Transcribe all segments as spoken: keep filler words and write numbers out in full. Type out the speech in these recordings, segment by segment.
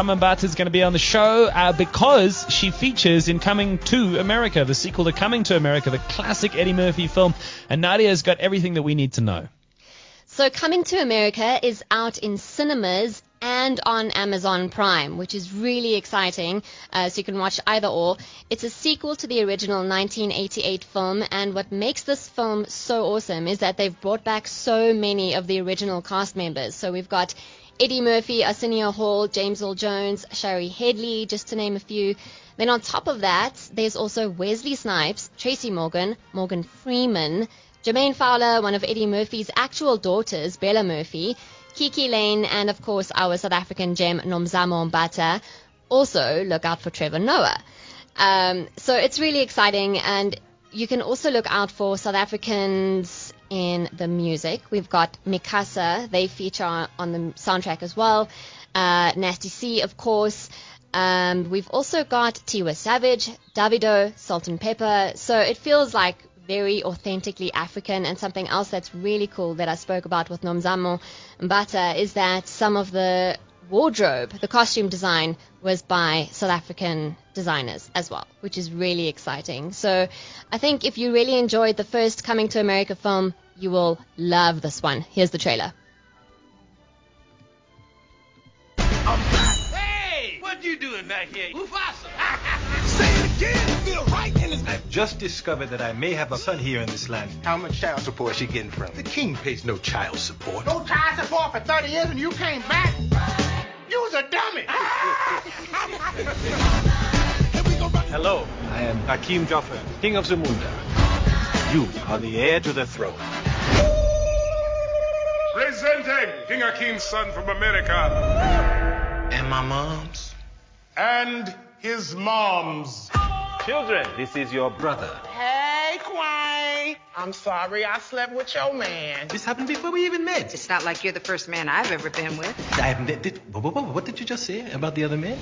Mbata is going to be on the show uh, because she features in Coming to America, the sequel to Coming to America, the classic Eddie Murphy film. And Nadia's got everything that we need to know. So Coming to America is out in cinemas and on Amazon Prime, which is really exciting, uh, so you can watch either or. It's a sequel to the original nineteen eighty-eight film, and what makes this film so awesome is that they've brought back so many of the original cast members. So we've got Eddie Murphy, Arsenio Hall, James Earl Jones, Shari Headley, just to name a few. Then on top of that, there's also Wesley Snipes, Tracy Morgan, Morgan Freeman, Jermaine Fowler, one of Eddie Murphy's actual daughters, Bella Murphy, Kiki Lane, and of course our South African gem Nomzamo Mbata. Also, look out for Trevor Noah. Um, so it's really exciting, and you can also look out for South Africans in the music. We've got Mikasa, they feature on, on the soundtrack as well. Uh, Nasty C, of course. Um, we've also got Tiwa Savage, Davido, Salt and Pepper. So it feels like very authentically African. And something else that's really cool that I spoke about with Nomzamo Mbata is that some of the wardrobe, the costume design, was by South African designers as well, which is really exciting. So I think if you really enjoyed the first Coming to America film, you will love this one. Here's the trailer. Hey! What you doing back here? Mufasa! Say it again! Feel right in his... I've just discovered that I may have a son here in this land. How much child support is she getting from? The king pays no child support. No child support for thirty years and you came back? You was a dummy! Hello, I am Hakeem Joffer, King of Zamunda. You are the heir to the throne. Presenting King Hakeem's son from America. And my mom's. And his mom's. Children, this is your brother. Hey, Quine. I'm sorry I slept with your man. This happened before we even met. It's not like you're the first man I've ever been with. I haven't. Did, did, what did you just say about the other man?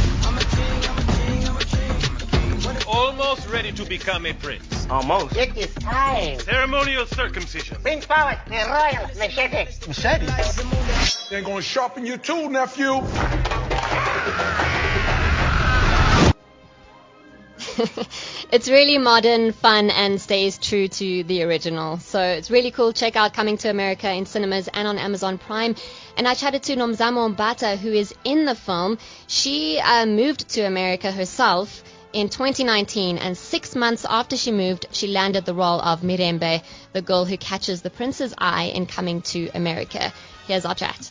Almost ready to become a prince. Almost. It is time. Ceremonial circumcision. Bring forward the royal machete. Machete? They're going to sharpen your tool, nephew. It's really modern, fun, and stays true to the original. So it's really cool. Check out Coming to America in cinemas and on Amazon Prime. And I chatted to Nomzamo Mbata, who is in the film. She uh, moved to America herself in twenty nineteen, and six months after she moved, she landed the role of Mirembe, the girl who catches the prince's eye in Coming to America. Here's our chat.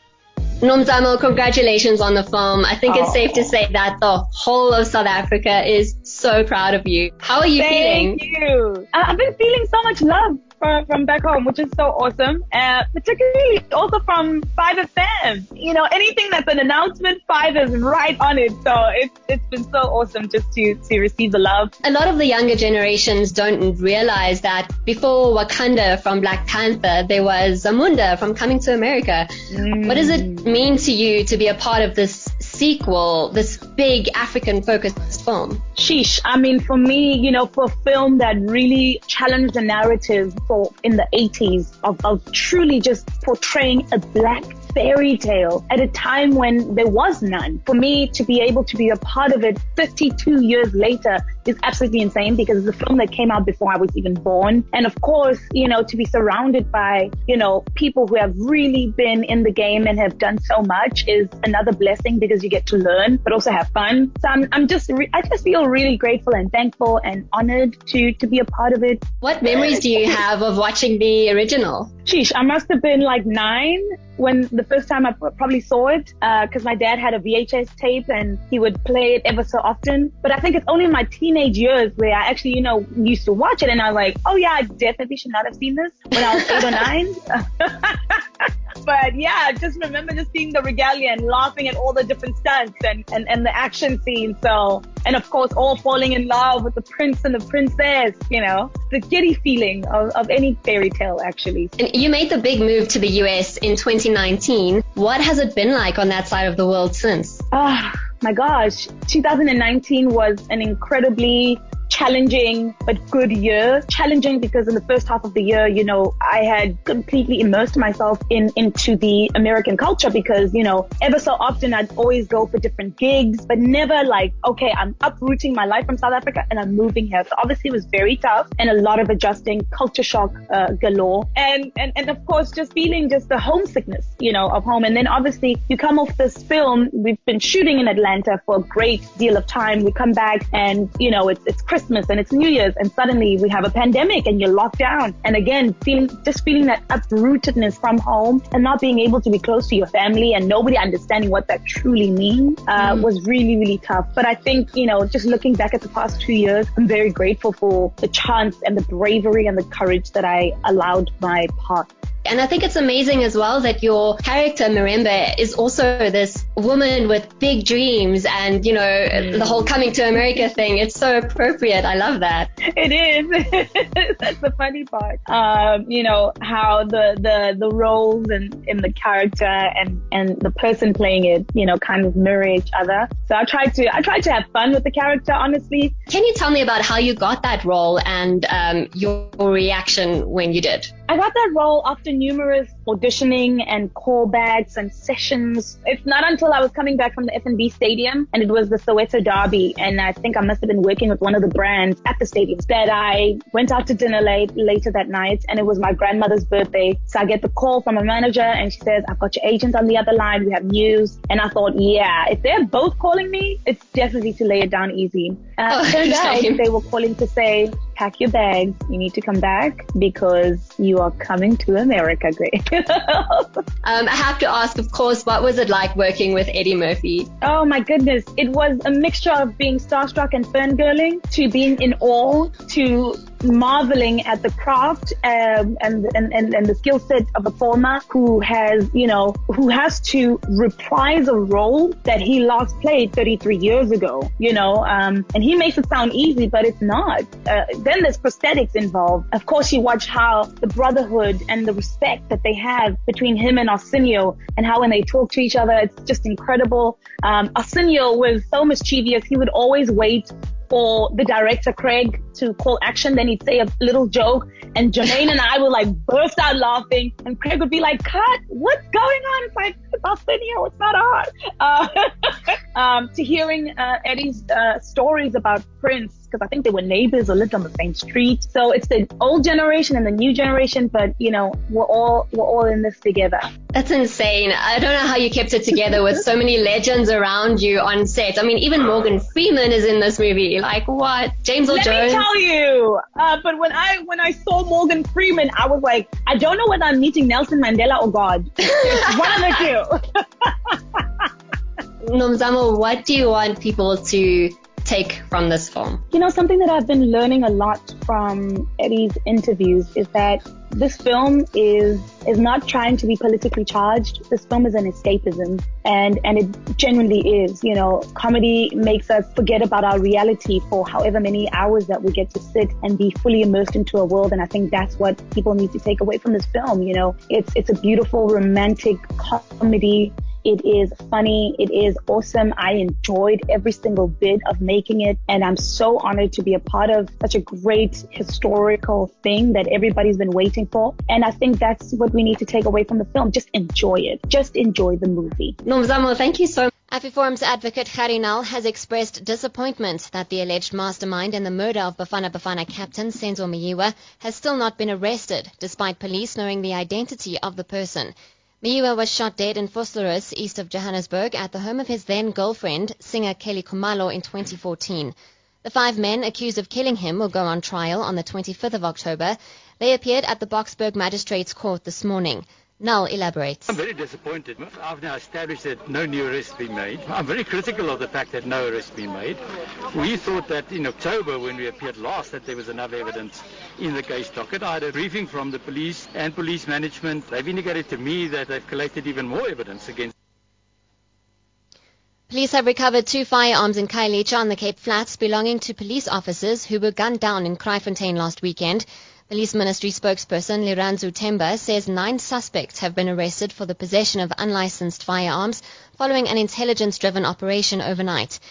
Nomzamo, congratulations on the film. I think oh. it's safe to say that the whole of South Africa is so proud of you. How are you Thank feeling? Thank you. I've been feeling so much love from, from back home, which is so awesome. Uh, particularly also from five F M. You know, anything that's an announcement, Five is right on it. So it's it's been so awesome just to, to receive the love. A lot of the younger generations don't realize that before Wakanda from Black Panther, there was Zamunda from Coming to America. Mm. What does it mean to you to be a part of this sequel, this big African-focused film? Sheesh. I mean, for me, you know, for a film that really challenged the narrative for in the eighties of, of truly just portraying a black fairy tale at a time when there was none. For me to be able to be a part of it fifty-two years later is absolutely insane, because it's a film that came out before I was even born. And of course, you know, to be surrounded by, you know, people who have really been in the game and have done so much is another blessing, because you get to learn, but also have fun. So I'm, I'm just, re- I just feel really grateful and thankful and honored to, to be a part of it. What memories do you have of watching the original? Sheesh, I must have been like nine when the first time I probably saw it, because uh, my dad had a V H S tape and he would play it ever so often. But I think it's only in my teenage years where I actually, you know, used to watch it and I was like, oh yeah, I definitely should not have seen this when I was eight or nine. But yeah, I just remember just seeing the regalia and laughing at all the different stunts and, and, and the action scenes. So, and of course, all falling in love with the prince and the princess, you know, the giddy feeling of, of any fairy tale, actually. And you made the big move to the U S in twenty nineteen. What has it been like on that side of the world since? Ah, my gosh. two thousand nineteen was an incredibly challenging but good year. Challenging because in the first half of the year, you know, I had completely immersed myself in into the American culture because, you know, ever so often I'd always go for different gigs, but never like, okay, I'm uprooting my life from South Africa and I'm moving here. So obviously it was very tough and a lot of adjusting, culture shock uh, galore. And, and, and of course, just feeling just the homesickness, you know, of home. And then obviously you come off this film. We've been shooting in Atlanta for a great deal of time. We come back and, you know, it's, it's Christmas and it's New Year's and suddenly we have a pandemic and you're locked down. And again, feeling, just feeling that uprootedness from home and not being able to be close to your family and nobody understanding what that truly means, uh, mm. was really, really tough. But I think, you know, just looking back at the past two years, I'm very grateful for the chance and the bravery and the courage that I allowed my path. And I think it's amazing as well that your character, Mirembe, is also this woman with big dreams and, you know, mm. the whole coming to America thing. It's so appropriate. I love that. It is. That's the funny part. Um, you know, how the, the, the roles and, and the character and, and the person playing it, you know, kind of mirror each other. So I tried to, I tried to have fun with the character, honestly. Can you tell me about how you got that role and um, your reaction when you did? I got that role after numerous auditioning and callbacks and sessions. It's not until I was coming back from the F N B Stadium and it was the Soweto Derby, and I think I must have been working with one of the brands at the stadium, that I went out to dinner late later that night, and it was my grandmother's birthday. So I get the call from a manager and she says, I've got your agent on the other line. We have news. And I thought, yeah, if they're both calling me, it's definitely to lay it down ezy. Uh, oh, turned out they were calling to say, pack your bags. You need to come back because you are coming to America, Grace. um, I have to ask, of course, what was it like working with Eddie Murphy? Oh my goodness. It was a mixture of being starstruck and fangirling to being in awe to marveling at the craft um, and, and, and, and the skill set of a performer who has, you know, who has to reprise a role that he last played thirty-three years ago, you know, um, and he makes it sound easy, but it's not. Uh, then there's prosthetics involved. Of course, you watch how the brotherhood and the respect that they have between him and Arsenio and how when they talk to each other, it's just incredible. Um, Arsenio was so mischievous. He would always wait for the director, Craig, to call action. Then he'd say a little joke and Jermaine and I would like burst out laughing and Craig would be like, cut, what's going on? It's like, it's Arsenio, it's not hard. Uh, um, to hearing uh, Eddie's uh, stories about Prince, because I think they were neighbors or lived on the same street. So it's the old generation and the new generation, but you know, we're all, we're all in this together. That's insane. I don't know how you kept it together with so many legends around you on set. I mean, even Morgan Freeman is in this movie. Like what? James Earl Let Jones? Let me tell you. Uh, but when I when I saw Morgan Freeman, I was like, I don't know whether I'm meeting Nelson Mandela or God. It's one of the two. Nomzamo, what do you want people to take from this film? You know, something that I've been learning a lot from Eddie's interviews is that this film is is not trying to be politically charged. This film is an escapism, and and it genuinely is. You know, comedy makes us forget about our reality for however many hours that we get to sit and be fully immersed into a world. And I think that's what people need to take away from this film. You know, it's it's a beautiful romantic comedy. It is funny. It is awesome. I enjoyed every single bit of making it. And I'm so honored to be a part of such a great historical thing that everybody's been waiting for. And I think that's what we need to take away from the film. Just enjoy it. Just enjoy the movie. Nomzamo, thank you so much. AfriForum's advocate Gerrie Nel has expressed disappointment that the alleged mastermind in the murder of Bafana Bafana captain Senzo Meyiwa has still not been arrested, despite police knowing the identity of the person. Meyiwa was shot dead in Vosloorus, east of Johannesburg, at the home of his then-girlfriend, singer Kelly Khumalo, in twenty fourteen. The five men accused of killing him will go on trial on the twenty-fifth of October. They appeared at the Boksburg Magistrates Court this morning. Nel elaborates. I'm very disappointed. I've now established that no new arrests have been made. I'm very critical of the fact that no arrests have been made. We thought that in October, when we appeared last, that there was enough evidence in the case docket. I had a briefing from the police and police management. They've indicated to me that they've collected even more evidence against. Police have recovered two firearms in Khayelitsha on the Cape Flats belonging to police officers who were gunned down in Kraaifontein last weekend. Police Ministry spokesperson Liranzu Temba says nine suspects have been arrested for the possession of unlicensed firearms following an intelligence-driven operation overnight.